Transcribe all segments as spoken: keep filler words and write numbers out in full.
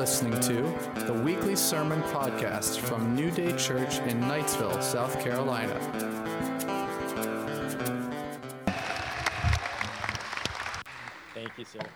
listening to the weekly sermon podcast from New Day Church in Knightsville, South Carolina. Thank you, sir.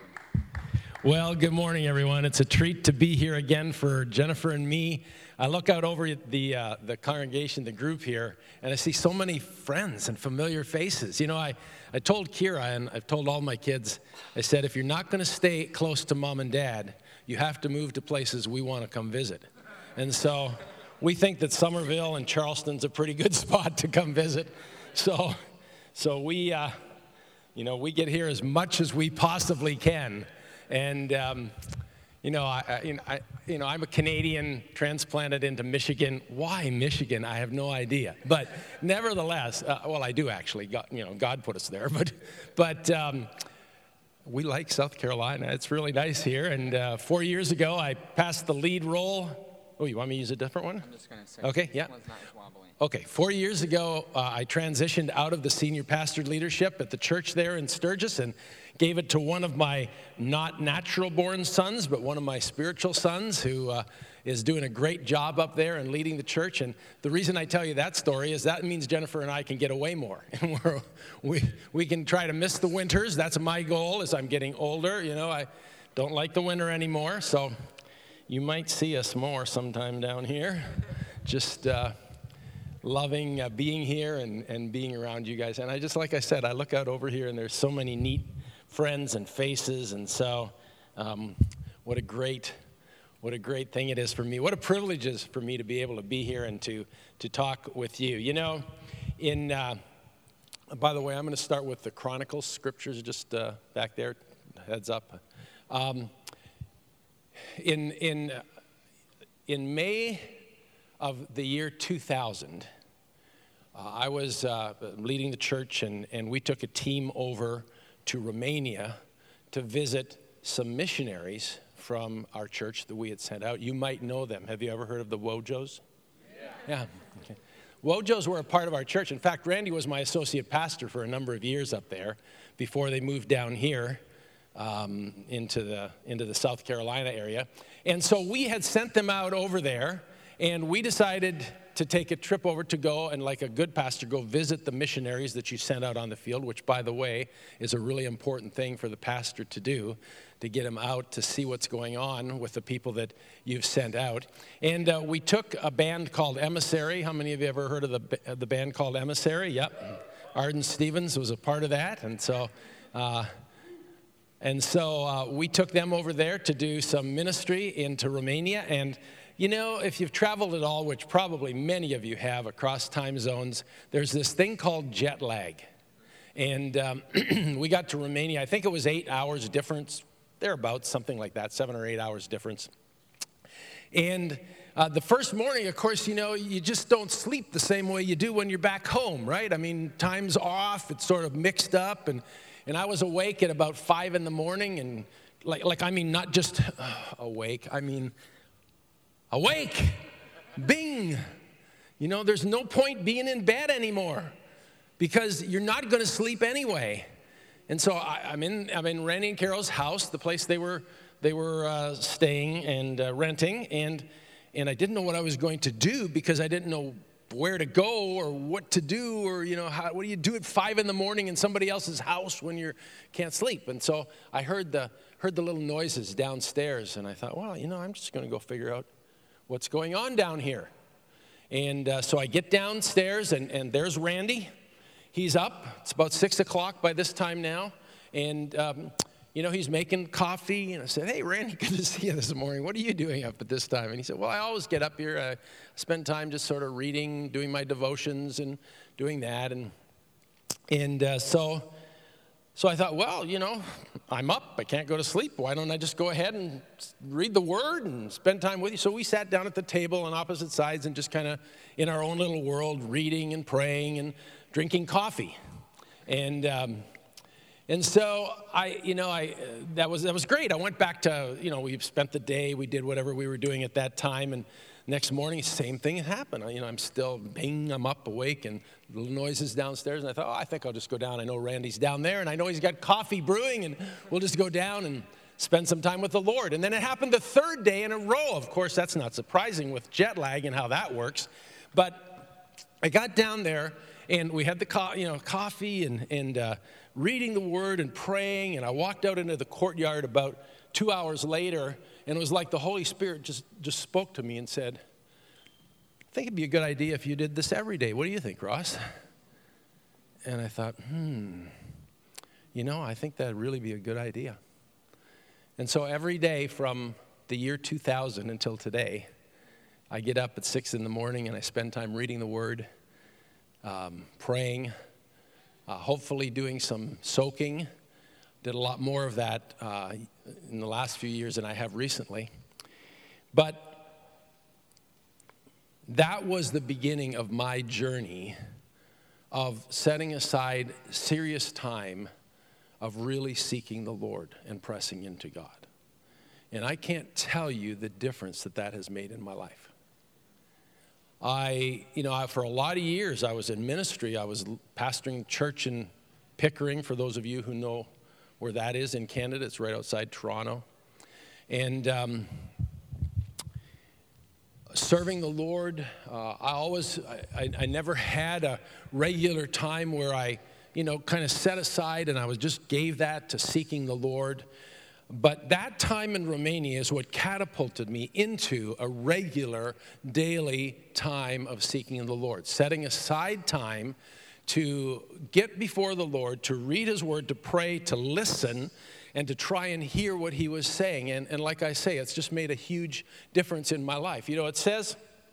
Well, good morning, everyone. It's a treat to be here again for Jennifer and me. I look out over the uh, the congregation, the group here, and I see so many friends and familiar faces. You know, I, I told Kira, and I've told all my kids, I said, if you're not going to stay close to mom and dad, you have to move to places we want to come visit. And so we think that Somerville and Charleston's a pretty good spot to come visit. So, so we, uh, you know, we get here as much as we possibly can. And, um, you know, I, I, you know, I, you know, I'm a Canadian transplanted into Michigan. Why Michigan? I have no idea. But nevertheless, uh, well, I do actually. God, you know, God put us there. But, but um, we like South Carolina. It's really nice here. And uh, four years ago, I passed the lead role. Oh, you want me to use a different one? I'm just going to say. Okay, yeah. This one's not as wobbly. Okay, four years ago, uh, I transitioned out of the senior pastor leadership at the church there in Sturgis and gave it to one of my not natural-born sons, but one of my spiritual sons who uh, is doing a great job up there and leading the church. And the reason I tell you that story is that means Jennifer and I can get away more. And we're, we we can try to miss the winters. That's my goal as I'm getting older. You know, I don't like the winter anymore, so you might see us more sometime down here. Just uh, loving uh, being here and, and being around you guys. And I just, like I said, I look out over here and there's so many neat friends and faces, and so um, what a great, what a great thing it is for me. What a privilege it is for me to be able to be here and to to talk with you. You know, in uh, by the way, I'm going to start with the Chronicles scriptures just uh, back there. Heads up. Um, in in in May of the year two thousand, uh, I was uh, leading the church, and and we took a team over to Romania to visit some missionaries from our church that we had sent out. You might know them. Have you ever heard of the Wojos? Yeah. Yeah. Okay. Wojos were a part of our church. In fact, Randy was my associate pastor for a number of years up there before they moved down here um, into the into the South Carolina area. And so we had sent them out over there, and we decided to take a trip over to go and, like a good pastor, go visit the missionaries that you sent out on the field, which, by the way, is a really important thing for the pastor to do, to get him out to see what's going on with the people that you've sent out. And uh, we took a band called Emissary. How many of you ever heard of the, the band called Emissary? Yep. Arden Stevens was a part of that. And so... Uh, And so uh, we took them over there to do some ministry into Romania. And, you know, if you've traveled at all, which probably many of you have across time zones, there's this thing called jet lag. And um, we got to Romania. I think it was eight hours difference, thereabouts, something like that, seven or eight hours difference. And uh, the first morning, of course, you know, you just don't sleep the same way you do when you're back home, right? I mean, time's off. It's sort of mixed up. And And I was awake at about five in the morning, and like, like I mean, not just uh, awake, I mean, awake, bing. You know, there's no point being in bed anymore because you're not going to sleep anyway. And so I, I'm in, I'm in Randy and Carol's house, the place they were, they were uh, staying and uh, renting, and and I didn't know what I was going to do because I didn't know where to go or what to do, or, you know, how, what do you do at five in the morning in somebody else's house when you can't sleep? And so I heard the heard the little noises downstairs, and I thought, well, you know, I'm just going to go figure out what's going on down here. And uh, so I get downstairs, and, and there's Randy. He's up. It's about six o'clock by this time now, and um, you know, he's making coffee, and I said, hey, Randy, good to see you this morning. What are you doing up at this time? And he said, well, I always get up here. I spend time just sort of reading, doing my devotions and doing that. And and uh, so so I thought, well, you know, I'm up. I can't go to sleep. Why don't I just go ahead and read the Word and spend time with you? So we sat down at the table on opposite sides and just kind of in our own little world, reading and praying and drinking coffee. And... Um, And so I, you know, I that was that was great. I went back to, you know, we spent the day, we did whatever we were doing at that time, and next morning, same thing had happened. You know, I'm still, bing, I'm up, awake, and little noises downstairs, and I thought, oh, I think I'll just go down. I know Randy's down there, and I know he's got coffee brewing, and we'll just go down and spend some time with the Lord. And then it happened the third day in a row. Of course, that's not surprising with jet lag and how that works. But I got down there, and we had the co- you know coffee and, and uh, reading the Word and praying. And I walked out into the courtyard about two hours later, and it was like the Holy Spirit just, just spoke to me and said, I think it'd be a good idea if you did this every day. What do you think, Ross? And I thought, hmm, you know, I think that'd really be a good idea. And so every day from the year two thousand until today, I get up at six in the morning and I spend time reading the Word, um, praying, uh, hopefully doing some soaking. Did a lot more of that uh, in the last few years than I have recently. But that was the beginning of my journey of setting aside serious time of really seeking the Lord and pressing into God. And I can't tell you the difference that that has made in my life. I, you know, I, for a lot of years, I was in ministry. I was pastoring church in Pickering, for those of you who know where that is in Canada. It's right outside Toronto. And um, serving the Lord, uh, I always, I, I, I never had a regular time where I, you know, kind of set aside and I was just gave that to seeking the Lord. But that time in Romania is what catapulted me into a regular daily time of seeking the Lord, setting aside time to get before the Lord, to read His Word, to pray, to listen, and to try and hear what He was saying. And, and like I say, it's just made a huge difference in my life. You know, it says,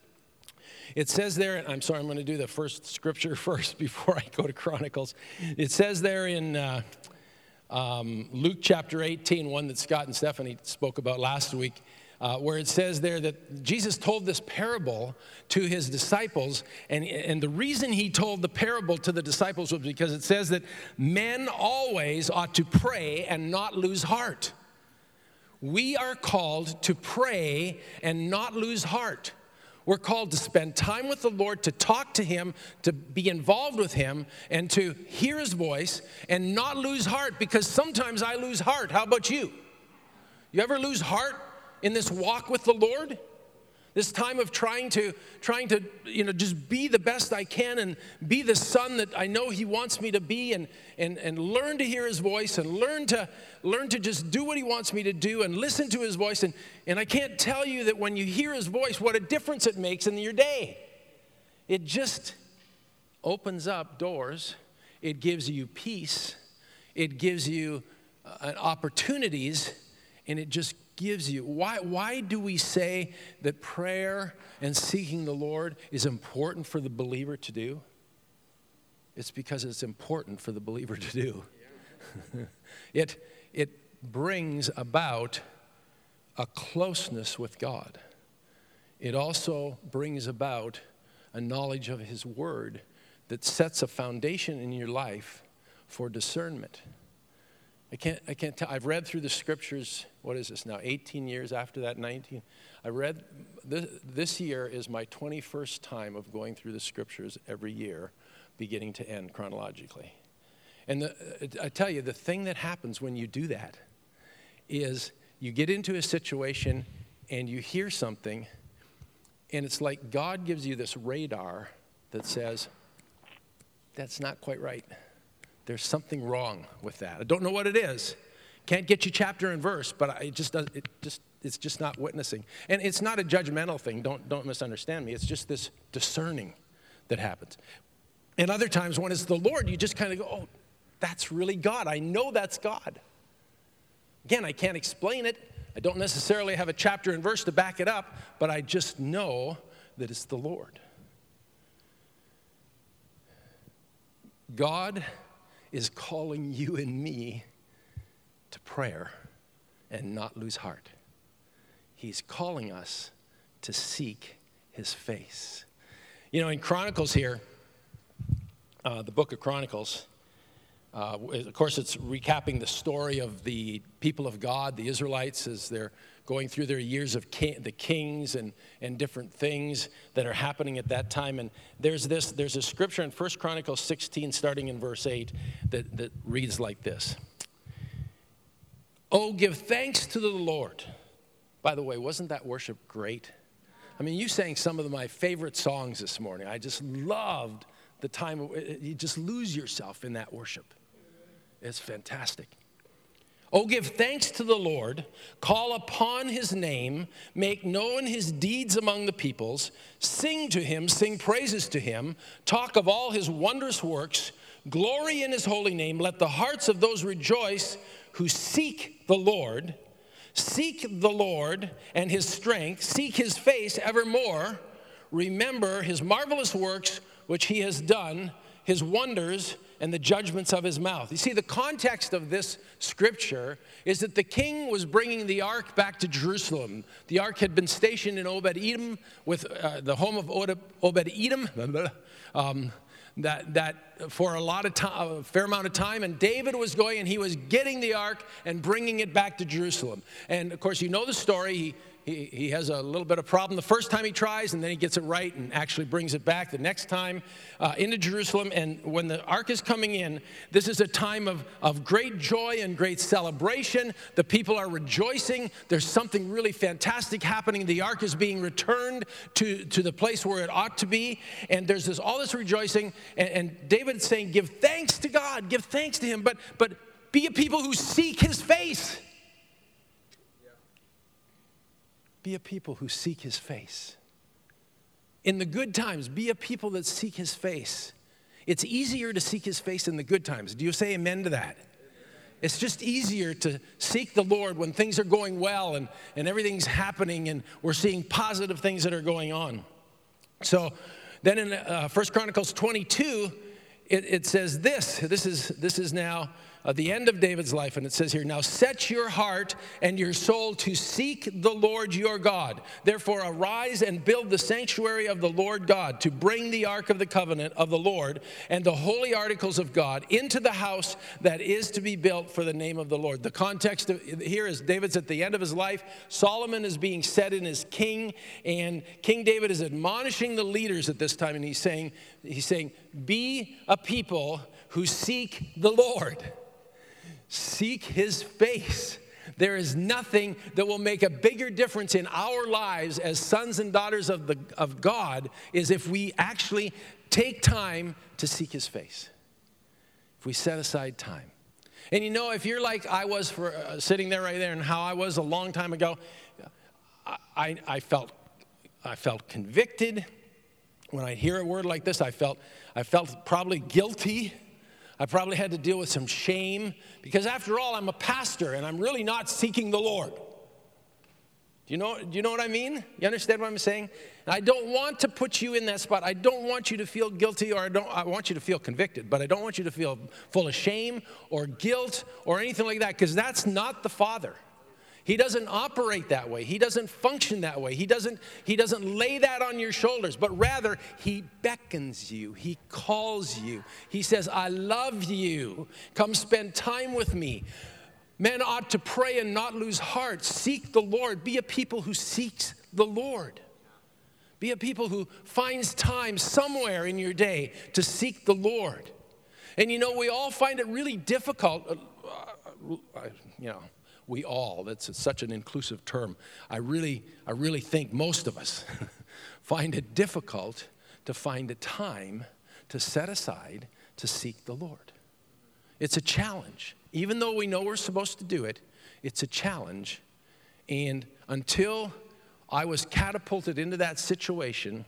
it says there, and I'm sorry, I'm going to do the first scripture first before I go to Chronicles. It says there in uh, um, Luke chapter eighteen, one that Scott and Stephanie spoke about last week, Uh, where it says there that Jesus told this parable to his disciples, and, and the reason he told the parable to the disciples was because it says that men always ought to pray and not lose heart. We are called to pray and not lose heart. We're called to spend time with the Lord, to talk to Him, to be involved with Him, and to hear His voice and not lose heart, because sometimes I lose heart. How about you? You ever lose heart in this walk with the Lord? This time of trying to, trying to, you know, just be the best I can and be the son that I know He wants me to be, and and and learn to hear His voice and learn to learn to just do what He wants me to do and listen to His voice. And, and I can't tell you that when you hear His voice, what a difference it makes in your day. It just opens up doors. It gives you peace. It gives you uh, opportunities, and it just gives you. Why, why do we say that prayer and seeking the Lord is important for the believer to do? It's because it's important for the believer to do. it, it brings about a closeness with God. It also brings about a knowledge of His Word that sets a foundation in your life for discernment. I can't, I can't tell. I've read through the scriptures, what is this now, eighteen years after that, nineteen? I read, this, this year is my twenty-first time of going through the scriptures every year, beginning to end chronologically. And the, I tell you, the thing that happens when you do that is you get into a situation and you hear something, and it's like God gives you this radar that says, that's not quite right. There's something wrong with that. I don't know what it is. Can't get you chapter and verse, but it just does. It just it's just not witnessing, and it's not a judgmental thing. Don't don't misunderstand me. It's just this discerning that happens. And other times when it's the Lord, you just kind of go, "Oh, that's really God. I know that's God." Again, I can't explain it. I don't necessarily have a chapter and verse to back it up, but I just know that it's the Lord. God is calling you and me to prayer and not lose heart. He's calling us to seek His face. You know, in Chronicles here, uh, the book of Chronicles, uh, of course, it's recapping the story of the people of God, the Israelites, as they're going through their years of king, the kings and, and different things that are happening at that time. And there's this, there's a scripture in First Chronicles sixteen, starting in verse eight, that, that reads like this. Oh, give thanks to the Lord. By the way, wasn't that worship great? I mean, you sang some of my favorite songs this morning. I just loved the time. You just lose yourself in that worship. It's fantastic. Oh, give thanks to the Lord, call upon his name, make known his deeds among the peoples, sing to him, sing praises to him, talk of all his wondrous works, glory in his holy name. Let the hearts of those rejoice who seek the Lord. Seek the Lord and his strength, seek his face evermore. Remember his marvelous works which he has done, his wonders and the judgments of his mouth. You see, the context of this scripture is that the king was bringing the ark back to Jerusalem. The ark had been stationed in Obed-Edom, with uh, the home of Obed-Edom, um, that, that for a lot of time, a fair amount of time, and David was going and he was getting the ark and bringing it back to Jerusalem. And of course, you know the story. He, He, he has a little bit of problem the first time he tries, and then he gets it right and actually brings it back the next time uh, into Jerusalem. And when the ark is coming in, this is a time of, of great joy and great celebration. The people are rejoicing. There's something really fantastic happening. The ark is being returned to, to the place where it ought to be. And there's this all this rejoicing. And, and David is saying, give thanks to God. Give thanks to him. But, but be a people who seek his face. Be a people who seek his face. In the good times, be a people that seek his face. It's easier to seek his face in the good times. Do you say amen to that? It's just easier to seek the Lord when things are going well and, and everything's happening and we're seeing positive things that are going on. So then in uh, First Chronicles twenty-two, it, it says this. This is, this is now Uh, the end of David's life, and it says here, now set your heart and your soul to seek the Lord your God. Therefore arise and build the sanctuary of the Lord God to bring the ark of the covenant of the Lord and the holy articles of God into the house that is to be built for the name of the Lord. The context of, here is David's at the end of his life. Solomon is being set in as king, and King David is admonishing the leaders at this time, and he's saying, he's saying, be a people who seek the Lord. Seek his face. There is nothing that will make a bigger difference in our lives as sons and daughters of, the, of God is if we actually take time to seek his face. If we set aside time. And you know, if you're like I was for uh, sitting there right there and how I was a long time ago, I, I, felt, I felt convicted. When I hear a word like this, I felt, I felt probably guilty. I probably had to deal with some shame because after all, I'm a pastor and I'm really not seeking the Lord. Do you know, do you know what I mean? You understand what I'm saying? And I don't want to put you in that spot. I don't want you to feel guilty or I don't I want you to feel convicted, but I don't want you to feel full of shame or guilt or anything like that because that's not the Father. He doesn't operate that way. He doesn't function that way. He doesn't, he doesn't lay that on your shoulders, but rather he beckons you. He calls you. He says, I love you. Come spend time with me. Men ought to pray and not lose heart. Seek the Lord. Be a people who seeks the Lord. Be a people who finds time somewhere in your day to seek the Lord. And you know, we all find it really difficult, uh, you know, we all, that's such an inclusive term. I really, I really think most of us find it difficult to find a time to set aside to seek the Lord. It's a challenge. Even though we know we're supposed to do it, it's a challenge. And until I was catapulted into that situation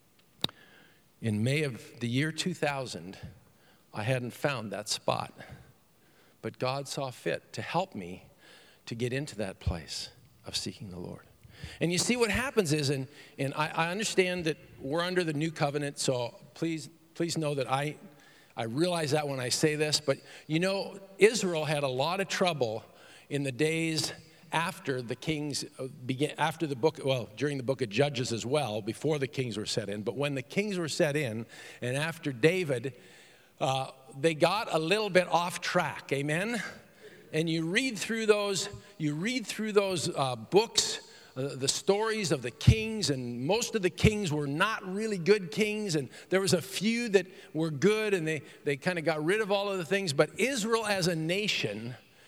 in May of the year two thousand, I hadn't found that spot. But God saw fit to help me to get into that place of seeking the Lord. And you see what happens is, and, and I, I understand that we're under the new covenant, so please please know that I, I realize that when I say this, but you know, Israel had a lot of trouble in the days after the kings began, after the book, well, during the book of Judges as well, before the kings were set in, but when the kings were set in, and after David, uh, they got a little bit off track, amen? And you read through those, you read through those uh, books, uh, the stories of the kings, and most of the kings were not really good kings, and there was a few that were good, and they, they kind of got rid of all of the things. But Israel as a nation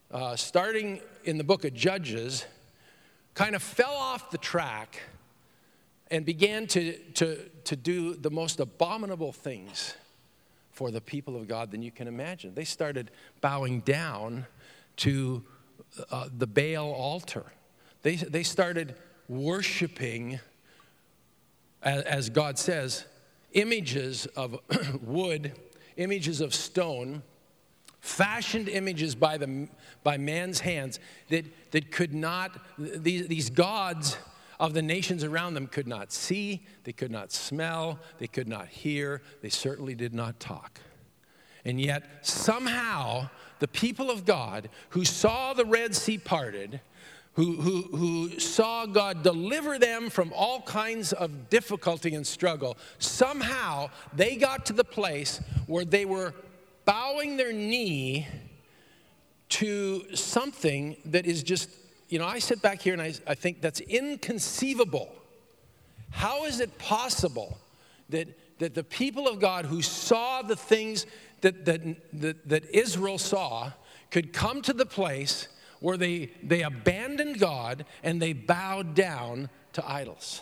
uh, starting in the book of Judges, kind of fell off the track and began to, to, to do the most abominable things for the people of God than you can imagine. They started bowing down to uh, the Baal altar. They, they started worshiping, as, as God says, images of wood, images of stone, fashioned images by, the, by man's hands that, that could not, these, these gods of the nations around them could not see, they could not smell, they could not hear, they certainly did not talk. And yet, somehow, the people of God who saw the Red Sea parted, who, who, who saw God deliver them from all kinds of difficulty and struggle, somehow they got to the place where they were bowing their knee to something that is just, you know, I sit back here and I, I think that's inconceivable. How is it possible that, that the people of God who saw the things that, that, that, that Israel saw could come to the place where they, they abandoned God and they bowed down to idols?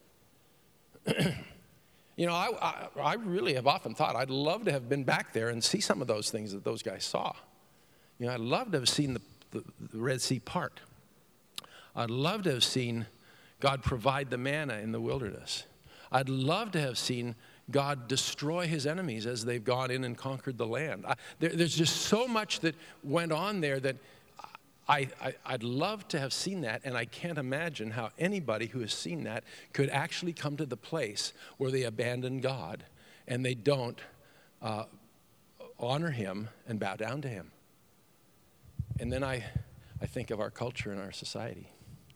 You know, I, I, I really have often thought I'd love to have been back there and see some of those things that those guys saw. You know, I'd love to have seen the, the, the Red Sea part. I'd love to have seen God provide the manna in the wilderness. I'd love to have seen God destroy his enemies as they've gone in and conquered the land. I, there, there's just so much that went on there that I, I, I'd love to have seen that, and I can't imagine how anybody who has seen that could actually come to the place where they abandon God and they don't uh, honor him and bow down to him. And then I, I think of our culture and our society.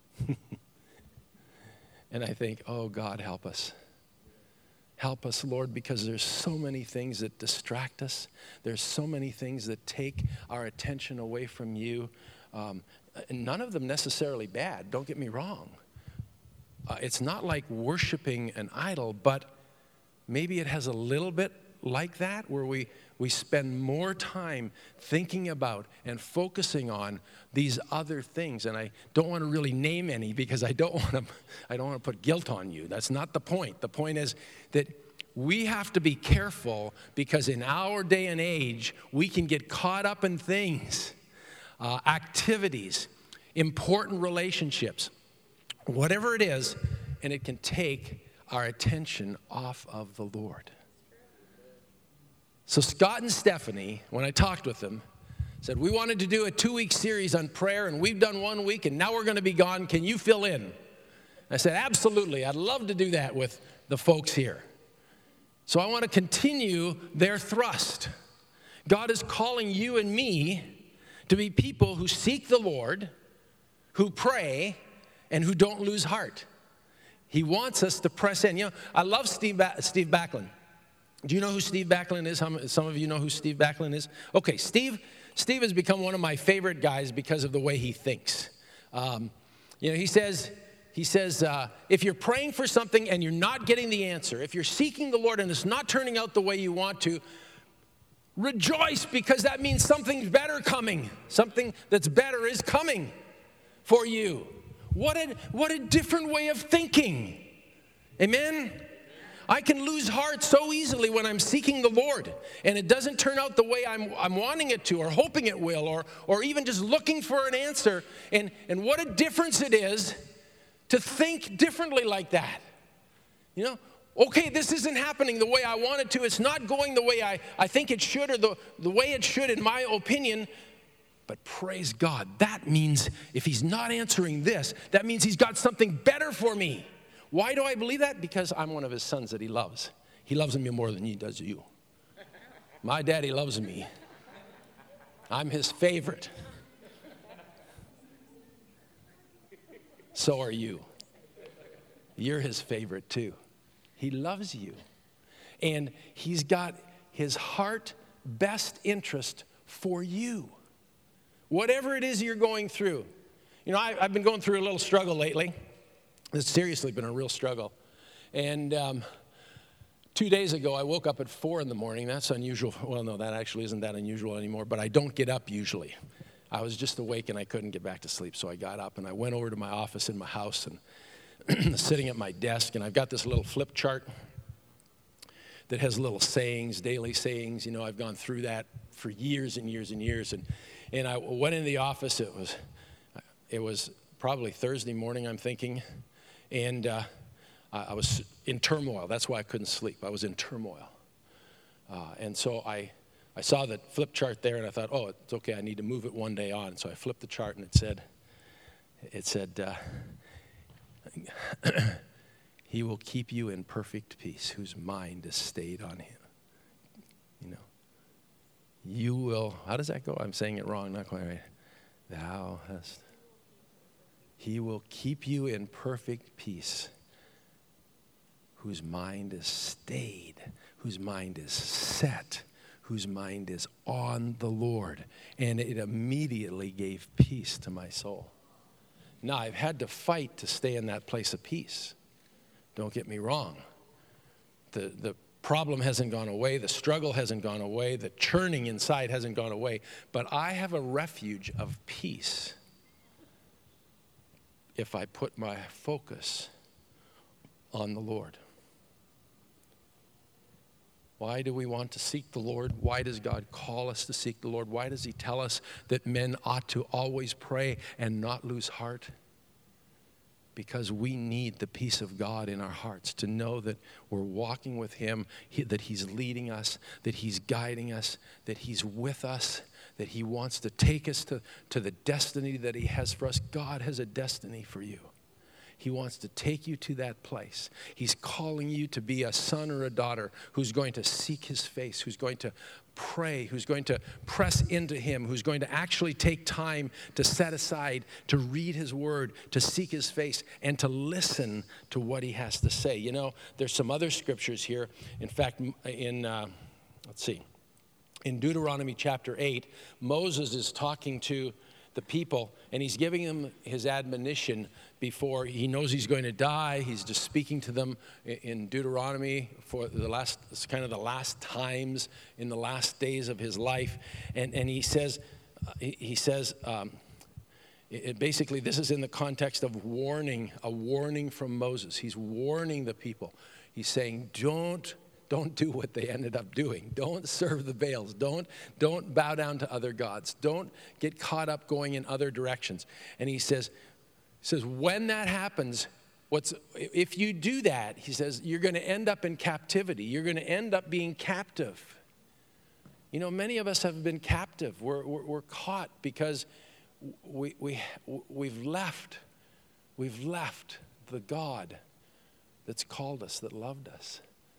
And I think, oh, God, help us. Help us, Lord, because there's so many things that distract us. There's so many things that take our attention away from you. Um, and none of them necessarily bad, don't get me wrong. Uh, it's not like worshiping an idol, but maybe it has a little bit like that, where we, we spend more time thinking about and focusing on these other things. And I don't want to really name any because I don't want to I don't want to put guilt on you. That's not the point. The point is that we have to be careful, because in our day and age, we can get caught up in things. Uh, activities, important relationships, whatever it is, and it can take our attention off of the Lord. So Scott and Stephanie, when I talked with them, said, we wanted to do a two-week series on prayer, and we've done one week, and now we're going to be gone. Can you fill in? I said, absolutely. I'd love to do that with the folks here. So I want to continue their thrust. God is calling you and me to be people who seek the Lord, who pray, and who don't lose heart. He wants us to press in. You know, I love Steve ba- Steve Backlund. Do you know who Steve Backlund is? Some of you know who Steve Backlund is? Okay, Steve Steve has become one of my favorite guys because of the way he thinks. Um, you know, he says, he says, uh, if you're praying for something and you're not getting the answer, if you're seeking the Lord and it's not turning out the way you want to, rejoice, because that means something's better coming. Something that's better is coming for you. What a, what a different way of thinking. Amen? I can lose heart so easily when I'm seeking the Lord, and it doesn't turn out the way I'm, I'm wanting it to, or hoping it will, or, or even just looking for an answer. And, and what a difference it is to think differently like that. You know? Okay, this isn't happening the way I want it to. It's not going the way I, I think it should, or the, the way it should in my opinion. But praise God, that means if he's not answering this, that means he's got something better for me. Why do I believe that? Because I'm one of his sons that he loves. He loves me more than he does you. My daddy loves me. I'm his favorite. So are you. You're his favorite too. He loves you. And he's got his heart best interest for you. Whatever it is you're going through. You know, I, I've been going through a little struggle lately. It's seriously been a real struggle. And um, two days ago, I woke up at four in the morning. That's unusual. Well, no, that actually isn't that unusual anymore, but I don't get up usually. I was just awake and I couldn't get back to sleep. So I got up and I went over to my office in my house and sitting at my desk, and I've got this little flip chart that has little sayings, daily sayings. You know, I've gone through that for years and years and years. And, and I went in the office. It was, it was probably Thursday morning, I'm thinking. And uh, I was in turmoil. That's why I couldn't sleep. I was in turmoil. Uh, and so I, I saw the flip chart there, and I thought, oh, it's okay. I need to move it one day on. So I flipped the chart, and it said, it said, uh, he will keep you in perfect peace, whose mind is stayed on him. You know, you will, how does that go? I'm saying it wrong, not quite right. Thou hast, he will keep you in perfect peace, whose mind is stayed, whose mind is set, whose mind is on the Lord. And it immediately gave peace to my soul. Now, I've had to fight to stay in that place of peace. Don't get me wrong. The, the problem hasn't gone away. The struggle hasn't gone away. The churning inside hasn't gone away. But I have a refuge of peace if I put my focus on the Lord. Why do we want to seek the Lord? Why does God call us to seek the Lord? Why does he tell us that men ought to always pray and not lose heart? Because we need the peace of God in our hearts to know that we're walking with him, he, that he's leading us, that he's guiding us, that he's with us, that he wants to take us to, to the destiny that he has for us. God has a destiny for you. He wants to take you to that place. He's calling you to be a son or a daughter who's going to seek his face, who's going to pray, who's going to press into him, who's going to actually take time to set aside, to read his word, to seek his face, and to listen to what he has to say. You know, there's some other scriptures here. In fact, in, uh, let's see, in Deuteronomy chapter eight, Moses is talking to the people, and he's giving them his admonition before he knows he's going to die. He's just speaking to them in Deuteronomy for the last, it's kind of the last times in the last days of his life. And, and he says, he says, um, it, basically this is in the context of warning, a warning from Moses. He's warning the people. He's saying, don't Don't do what they ended up doing. Don't serve the Baals. Don't, don't bow down to other gods. Don't get caught up going in other directions. And he says, he says when that happens, what's if you do that, he says, you're going to end up in captivity. You're going to end up being captive. You know, many of us have been captive. We're, we're, we're caught because we, we, we've left. We've left the God that's called us, that loved us.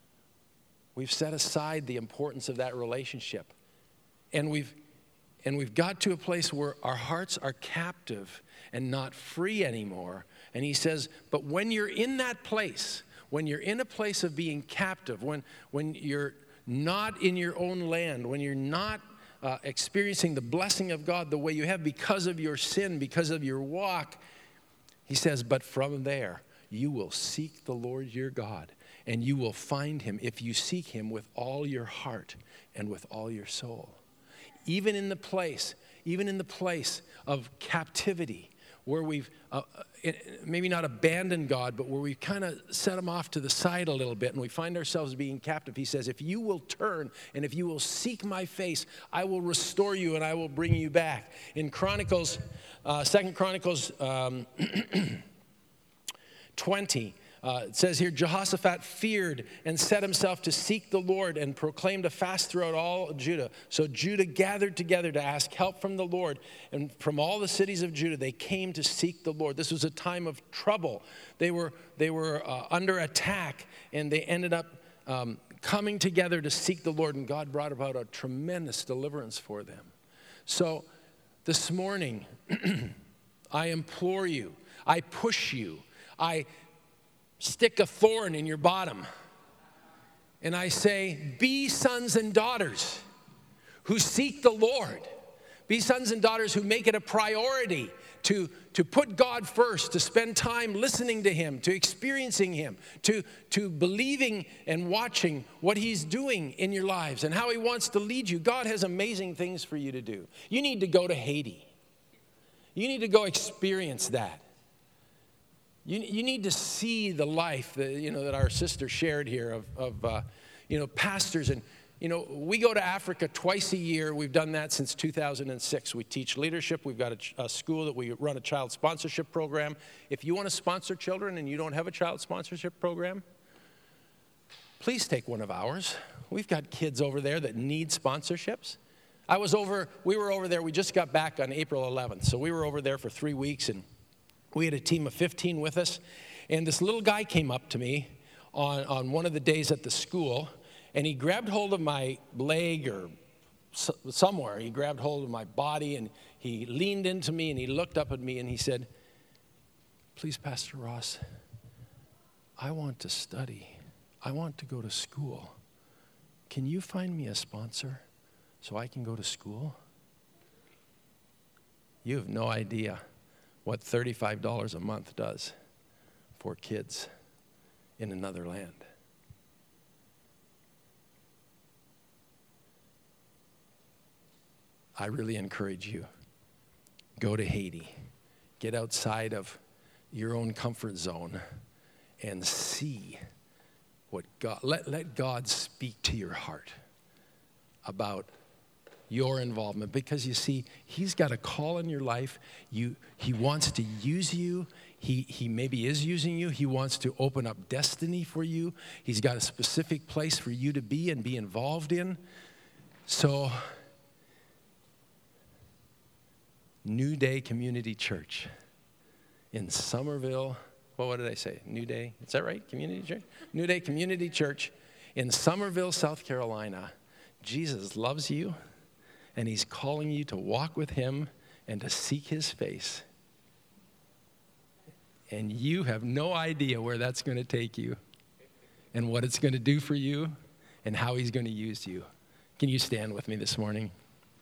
We've set aside the importance of that relationship. And we've and we've got to a place where our hearts are captive and not free anymore. And he says, but when you're in that place, when you're in a place of being captive, when when you're not in your own land, when you're not uh, experiencing the blessing of God the way you have because of your sin, because of your walk, he says, but from there, you will seek the Lord your God. And you will find him if you seek him with all your heart and with all your soul. Even in the place, even in the place of captivity, where we've uh, maybe not abandoned God, but where we kind of set him off to the side a little bit and we find ourselves being captive. He says, if you will turn and if you will seek my face, I will restore you and I will bring you back. In Chronicles, uh, Second Chronicles um, twenty, Uh, it says here, Jehoshaphat feared and set himself to seek the Lord and proclaimed a fast throughout all Judah. So Judah gathered together to ask help from the Lord. And from all the cities of Judah, they came to seek the Lord. This was a time of trouble. They were, they were uh, under attack, and they ended up um, coming together to seek the Lord. And God brought about a tremendous deliverance for them. So this morning, I implore you, I push you, I stick a thorn in your bottom. And I say, be sons and daughters who seek the Lord. Be sons and daughters who make it a priority to, to put God first, to spend time listening to him, to experiencing him, to, to believing and watching what he's doing in your lives and how he wants to lead you. God has amazing things for you to do. You need to go to Haiti. You need to go experience that. You, you need to see the life that, you know, that our sister shared here of, of uh, you know, pastors. And, you know, we go to Africa twice a year. We've done that since two thousand six. We teach leadership. We've got a, a school that we run a child sponsorship program. If you want to sponsor children and you don't have a child sponsorship program, please take one of ours. We've got kids over there that need sponsorships. I was over, we were over there, we just got back on April eleventh, so we were over there for three weeks, and we had a team of fifteen with us, and this little guy came up to me on, on one of the days at the school, and he grabbed hold of my leg or somewhere, he grabbed hold of my body, and he leaned into me, and he looked up at me, and he said, "Please, Pastor Ross, I want to study. I want to go to school. Can you find me a sponsor so I can go to school?" You have no idea what thirty-five dollars a month does for kids in another land. I really encourage you, go to Haiti, get outside of your own comfort zone and see what God, let, let God speak to your heart about your involvement, because you see, he's got a call in your life. You, he wants to use you. He, he maybe is using you. He wants to open up destiny for you. He's got a specific place for you to be and be involved in. So, New Day Community Church in Somerville. Well, what did I say? New Day, is that right? Community Church? New Day Community Church in Somerville, South Carolina. Jesus loves you, and he's calling you to walk with him and to seek his face. And you have no idea where that's going to take you and what it's going to do for you and how he's going to use you. Can you stand with me this morning?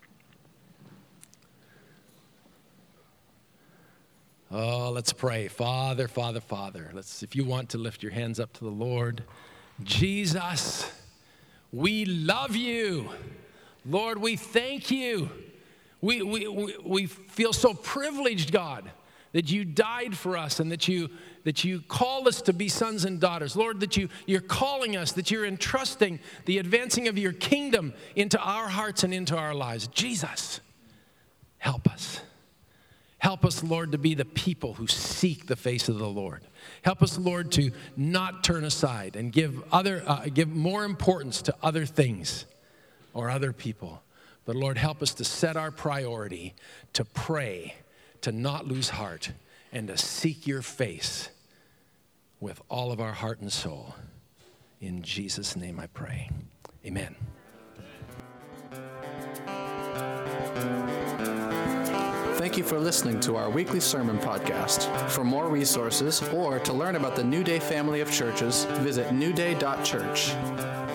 Oh, let's pray. Father, Father, Father. Let's, if you want to lift your hands up to the Lord. Jesus, we love you. Lord, we thank you. We, we, we, we feel so privileged, God, that you died for us and that you, that you called us to be sons and daughters. Lord, that you, you're calling us, that you're entrusting the advancing of your kingdom into our hearts and into our lives. Jesus, help us. Help us, Lord, to be the people who seek the face of the Lord. Help us, Lord, to not turn aside and give other, uh, give more importance to other things or other people. But, Lord, help us to set our priority to pray, to not lose heart, and to seek your face with all of our heart and soul. In Jesus' name I pray. Amen. Thank you for listening to our weekly sermon podcast. For more resources or to learn about the New Day family of churches, visit new day dot church.